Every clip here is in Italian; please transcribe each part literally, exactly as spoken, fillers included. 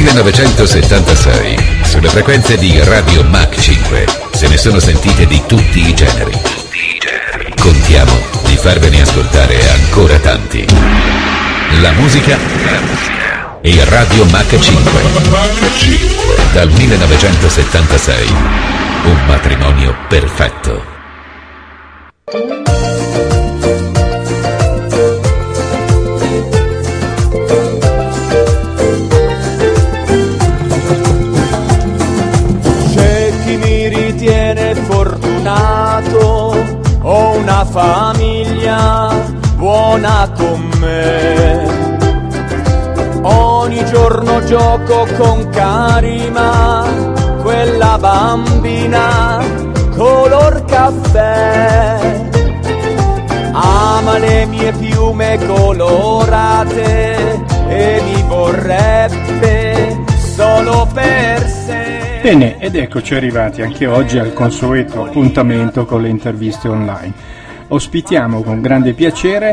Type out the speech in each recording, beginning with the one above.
millenovecentosettantasei, sulle frequenze di Radio Mach cinque, se ne sono sentite di tutti i generi. Contiamo di farvene ascoltare ancora tanti. La musica e Radio Mach cinque. Dal millenovecentosettantasei, un matrimonio perfetto. Ho una famiglia buona con me, ogni giorno gioco con Karima, quella bambina color caffè, ama le mie piume colorate e mi vorrebbe solo per sé. Bene, ed eccoci arrivati anche oggi al consueto appuntamento con le interviste online. Ospitiamo con grande piacere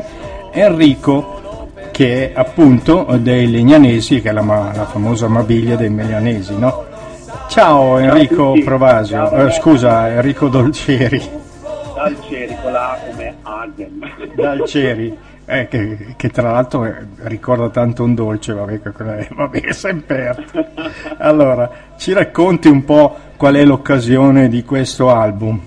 Enrico, che è appunto dei Legnanesi, che è la, la famosa Mabilia dei Legnanesi, no? Ciao Enrico Provasio, eh, scusa Enrico Dolceri. Dolceri, con la A come Arden. Dolceri. Eh, che, che tra l'altro eh, ricorda tanto un dolce, vabbè, che, vabbè, sempre. Allora, ci racconti un po' qual è l'occasione di questo album?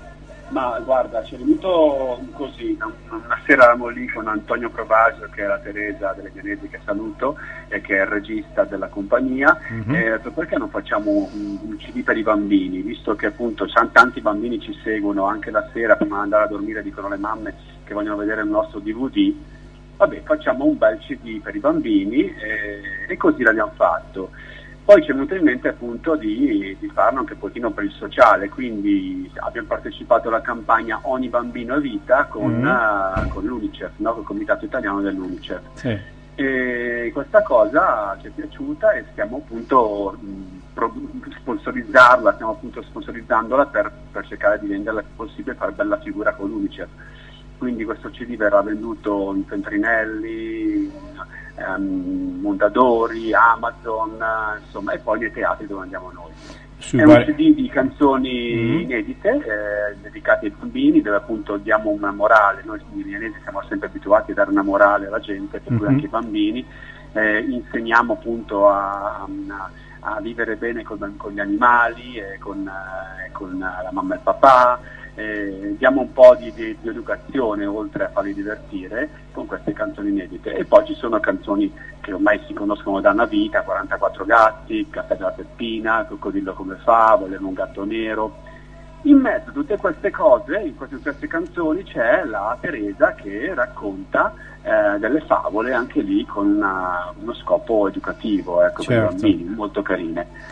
Ma guarda, ci è venuto così, una sera eravamo lì con Antonio Provasio, che è la Teresa delle Genesi, che saluto, e che è il regista della compagnia, mm-hmm. e ho detto perché non facciamo un, un C D per i bambini, visto che appunto tanti bambini ci seguono anche la sera prima di andare a dormire, dicono le mamme che vogliono vedere il nostro D V D, vabbè, facciamo un bel C D per i bambini, e, e così l'abbiamo fatto. Poi ci è venuto in mente appunto di, di farlo anche un pochino per il sociale, quindi abbiamo partecipato alla campagna Ogni bambino è vita con, mm. uh, con l'Unicef, no? Con il comitato italiano dell'Unicef. Sì. E questa cosa ci è piaciuta e stiamo appunto mh, pro- sponsorizzarla, stiamo appunto sponsorizzandola per, per cercare di renderla possibile, fare bella figura con l'Unicef. Quindi questo C D verrà venduto in Feltrinelli, um, Mondadori, Amazon, insomma, e poi nei teatri dove andiamo noi. Sui È vari... un C D di canzoni mm-hmm. inedite, eh, dedicate ai bambini, dove appunto diamo una morale. Noi milanesi siamo sempre abituati a dare una morale alla gente, per mm-hmm. cui anche ai bambini. Eh, insegniamo appunto a, a, a vivere bene con, con gli animali, e con, eh, con la mamma e il papà. Eh, diamo un po' di, di, di educazione oltre a farli divertire con queste canzoni inedite, e poi ci sono canzoni che ormai si conoscono da una vita, quarantaquattro gatti, Caffè della Peppina, Coccodrillo come fa, Voleva un gatto nero. In mezzo a tutte queste cose, in queste, queste canzoni c'è la Teresa che racconta eh, delle favole, anche lì con una, uno scopo educativo, ecco, certo. Per i bambini, molto carine.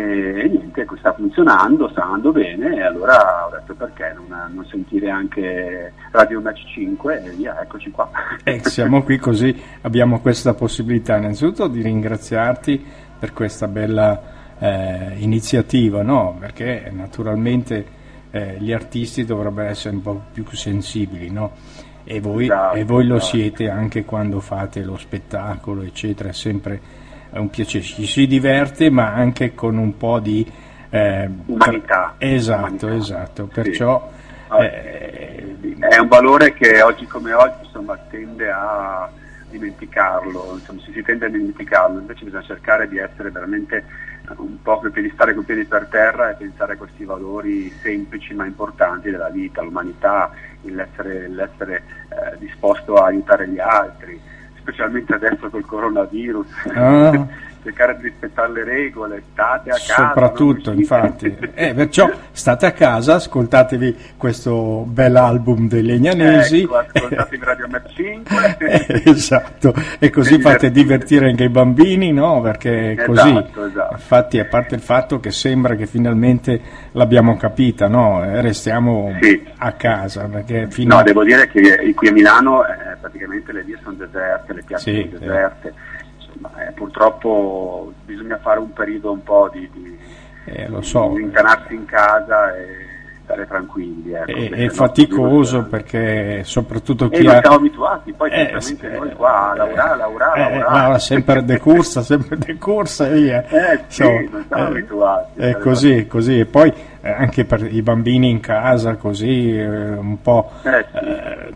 E niente, sta funzionando, sta andando bene, e allora ho detto perché non, non sentire anche Radio Match cinque, e via, eccoci qua. Eh, siamo qui, così abbiamo questa possibilità innanzitutto di ringraziarti per questa bella eh, iniziativa, no? Perché naturalmente eh, gli artisti dovrebbero essere un po' più sensibili, no? E voi, esatto, e voi lo esatto. Siete anche quando fate lo spettacolo, eccetera, è sempre è un piacere, ci si diverte, ma anche con un po' di eh, umanità. Esatto, umanità. esatto, perciò sì. eh, è un valore che oggi come oggi insomma tende a dimenticarlo, insomma si, si tende a dimenticarlo, invece bisogna cercare di essere veramente un po' di stare con i piedi per terra e pensare a questi valori semplici ma importanti della vita, l'umanità, l'essere, l'essere eh, disposto a aiutare gli altri, specialmente adesso col coronavirus, ah. cercare di rispettare le regole, state a casa. Soprattutto, infatti. Eh, perciò state a casa, ascoltatevi questo bel album dei Legnanesi. Ecco, ascoltatevi Radio Match cinque. eh, esatto, e così fate divertire anche i bambini, no? Perché esatto, così, esatto. infatti, a parte il fatto che sembra che finalmente l'abbiamo capita, no? Restiamo sì. a casa. Perché fino no, a... devo dire che qui a Milano eh, praticamente le vie sono deserte, le piazze sì, sono deserte. Eh. Eh, purtroppo bisogna fare un periodo un po' di, di, eh, lo so. di incanarsi in casa e stare tranquilli. Ecco, è, è faticoso perché soprattutto chi e ha... non siamo abituati, poi eh, eh, noi qua a lavorare, lavorare, eh, lavorare. No, sempre decorsa, sempre decorsa e via. Eh sì, so, non siamo eh, abituati. È così, così. E poi eh, anche per i bambini in casa, così, eh, un po' eh, sì. eh,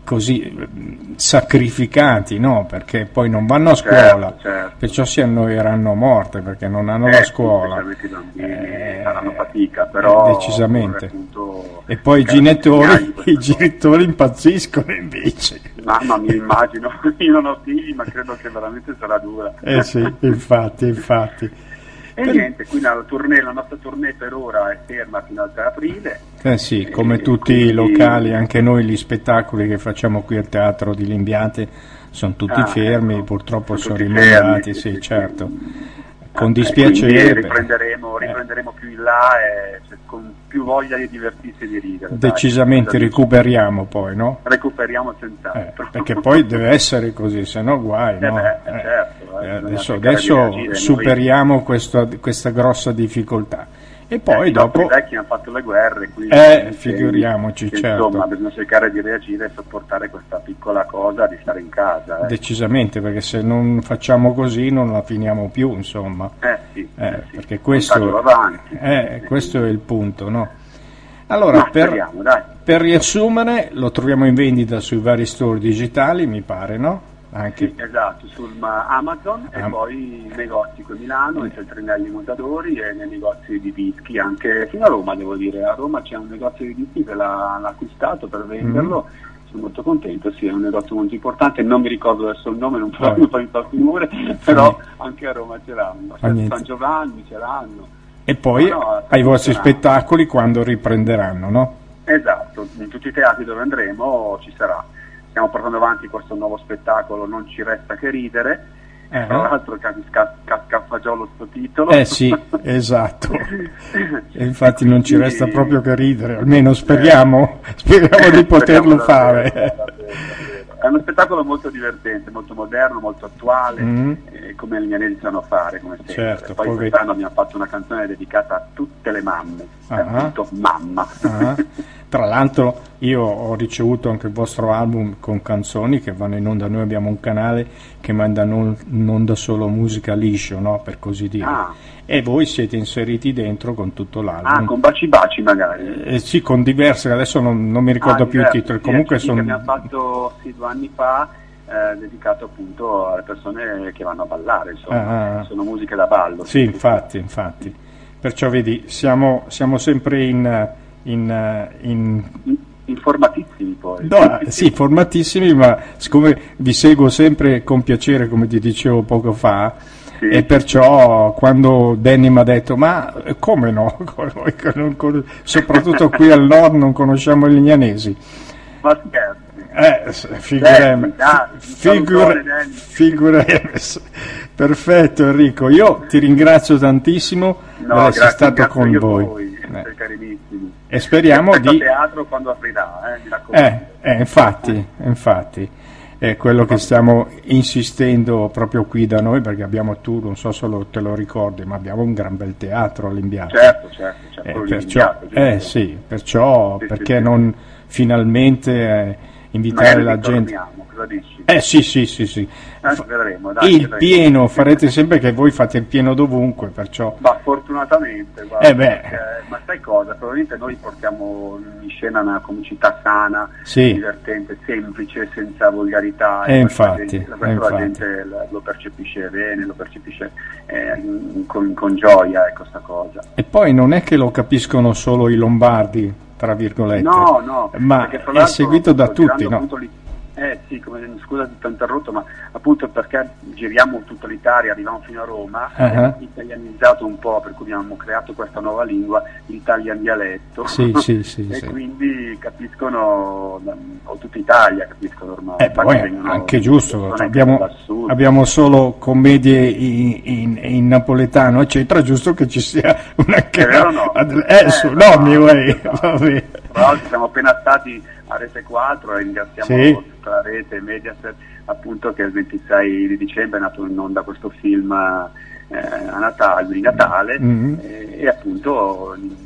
così sacrificati, no? Perché poi non vanno a scuola, certo, certo. perciò si annoieranno morte perché non hanno eh, la scuola. Sì, i bambini eh, faranno fatica, però eh, decisamente. Appunto, e poi i genitori, i genitori impazziscono invece. Mamma mia, immagino, io non ho figli, ma credo che veramente sarà dura. Eh sì, infatti, infatti. E per... niente, quindi la, tournée, la nostra tournée per ora è ferma fino al tre aprile. Eh sì, come e tutti quindi... i locali, anche noi gli spettacoli che facciamo qui al Teatro di Limbiate sono tutti ah, fermi, ecco. purtroppo sono, sono rimandati, fermi, sì, sì, certo. Sì. Con Ah, dispiacere. Riprenderemo, riprenderemo più in là e cioè, con più voglia di divertirsi e di ridere. Decisamente dai, recuperiamo poi, no? Recuperiamo senz'altro. Eh, perché poi deve essere così, se no guai, eh no? beh, Eh, certo, eh, adesso adesso reagire, superiamo noi... questo, questa grossa difficoltà. E poi eh, dopo... I vecchi hanno fatto le guerre, quindi eh, figuriamoci, che, certo. Insomma, bisogna cercare di reagire e sopportare questa piccola cosa di stare in casa. Eh. Decisamente, perché se non facciamo così non la finiamo più, insomma. Eh sì, eh, eh sì. Perché questo, avanti. Eh, questo è il punto, no? Allora, no, per, speriamo, dai. per riassumere, lo troviamo in vendita sui vari store digitali, mi pare, no? Anche... Sì, esatto, su Amazon Am- e poi i negozi qui a Milano, i Feltrinelli Montadori e nei negozi di dischi anche fino a Roma, devo dire. A Roma c'è un negozio di dischi che l'ha, l'ha acquistato per venderlo. Mm. Sono molto contento, sì, è un negozio molto importante, non mi ricordo adesso il nome, non può fare il numero, però anche a Roma ce l'hanno, a San Giovanni ce l'hanno. E poi no, no, ai vostri spettacoli quando riprenderanno, no? Esatto, in tutti i teatri dove andremo ci sarà. Stiamo portando avanti questo nuovo spettacolo, Non ci resta che ridere, uh-huh. Tra l'altro casca a fagiolo sto titolo. Eh sì, esatto, e infatti non ci resta proprio che ridere, almeno speriamo, speriamo di poterlo fare. Davvero, davvero. È uno spettacolo molto divertente, molto moderno, molto attuale, mm. eh, come gli milanesi sanno fare, come sempre. Certo, poi poi quest'anno abbiamo fatto una canzone dedicata a tutte le mamme, uh-huh. appunto mamma. Uh-huh. Tra l'altro io ho ricevuto anche il vostro album con canzoni che vanno in onda, noi abbiamo un canale che manda non, in onda solo musica liscio, no? Per così dire. Ah. E voi siete inseriti dentro con tutto l'album. Ah, con Baci Baci magari? Eh, sì, con diverse, adesso non, non mi ricordo ah, più diversi, il titolo, sì, comunque sì, sono... che abbiamo fatto sì, due anni fa, eh, dedicato appunto alle persone che vanno a ballare, insomma, ah, sono musiche da ballo. Sì, infatti, infatti. Perciò vedi, siamo, siamo sempre in... in, in... informatissimi poi. No, sì, formatissimi, ma siccome vi seguo sempre con piacere, come ti dicevo poco fa, sì. E perciò quando Danny mi ha detto ma come no, soprattutto qui al nord non conosciamo gli lignanesi. Ma scherzi. Eh, figurem, figure, figurem. Perfetto Enrico, io ti ringrazio tantissimo no, per essere stato con voi, voi eh. carinissimi. E speriamo di... teatro quando aprirà, eh, mi eh, eh, infatti, infatti è quello che stiamo insistendo proprio qui da noi, perché abbiamo, tu non so se lo, te lo ricordi, ma abbiamo un gran bel teatro all'Imbiato. Certo, certo, certo. Eh, perciò, eh sì, perciò sì, perché sì, non sì. finalmente eh, invitare la gente. Cosa dici? Eh sì, sì, sì, sì. Eh, vedremo, dai, il vedremo. pieno, farete sempre che voi fate il pieno dovunque, perciò. Ma fortunatamente, guarda, eh beh. Perché, ma sai cosa? Probabilmente noi portiamo in scena una comicità sana, sì. divertente, semplice, senza volgarità. E, e infatti, gente, e la infatti. gente lo percepisce bene, lo percepisce eh, con, con gioia, ecco sta cosa. E poi non è che lo capiscono solo i lombardi, tra virgolette, no, no, ma è seguito da tutti, no? Eh sì, come, scusa ti ho interrotto, ma appunto perché giriamo tutta l'Italia, arriviamo fino a Roma, uh-huh. abbiamo italianizzato un po', per cui abbiamo creato questa nuova lingua, l'italian dialetto, sì, sì, sì, e sì. quindi capiscono, o tutta Italia capiscono ormai. Eh, poi è anche giusto, abbiamo, abbiamo solo commedie in, in, in napoletano, eccetera, giusto che ci sia una che... No? Eh, eh, su, no, no, no, way. Vabbè. Tra l'altro siamo appena stati a Rete quattro e ringraziamo sì. tutta la rete Mediaset, appunto, che il ventisei di dicembre è nato in onda questo film eh, a Natale, di Natale, mm-hmm. e, e appunto ci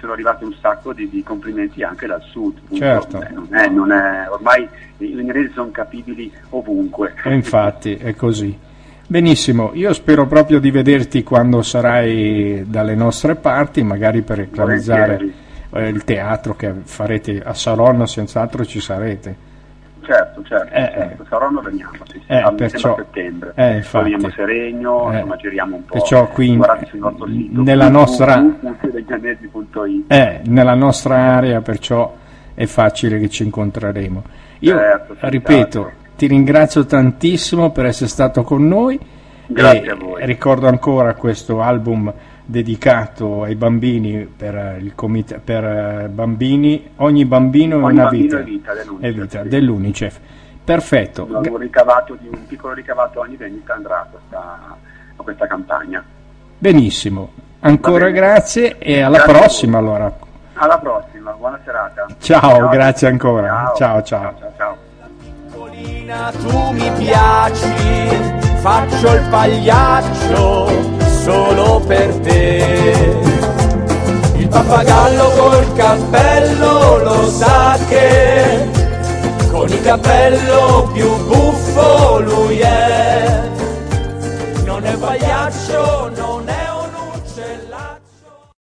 sono arrivati un sacco di, di complimenti anche dal sud. Certo. Beh, non è, non è, ormai i legnanesi sono capibili ovunque. E infatti è così. Benissimo, io spero proprio di vederti quando sarai dalle nostre parti, magari per realizzare eh, il teatro che farete a Saronno, senz'altro ci sarete. Certo, certo, eh, certo. Eh. Saronno veniamo, sì, sì, eh, a perciò, settembre. Eh, infatti, poi veniamo a Seregno, eh, insomma giriamo un po'. Perciò qui guardate sul nostro sito nella nostra w w w punto legnanesi punto i t. eh, nella nostra area, perciò è facile che ci incontreremo. Io certo, ripeto, certo. Ti ringrazio tantissimo per essere stato con noi. Grazie e a voi. Ricordo ancora questo album dedicato ai bambini per il comita- per bambini, ogni bambino è ogni una bambino vita, è vita, dell'Unicef, è vita sì. dell'Unicef. Perfetto. Un ricavato di un piccolo ricavato ogni vendita andrà a questa, a questa campagna. Benissimo, ancora grazie e alla grazie prossima allora. Alla prossima, buona serata. Ciao, ciao. Grazie ancora. Ciao, ciao. ciao, ciao, ciao. Piccolina, tu mi piaci, faccio il pagliaccio solo per te. Il pappagallo col cappello lo sa che con il cappello più buono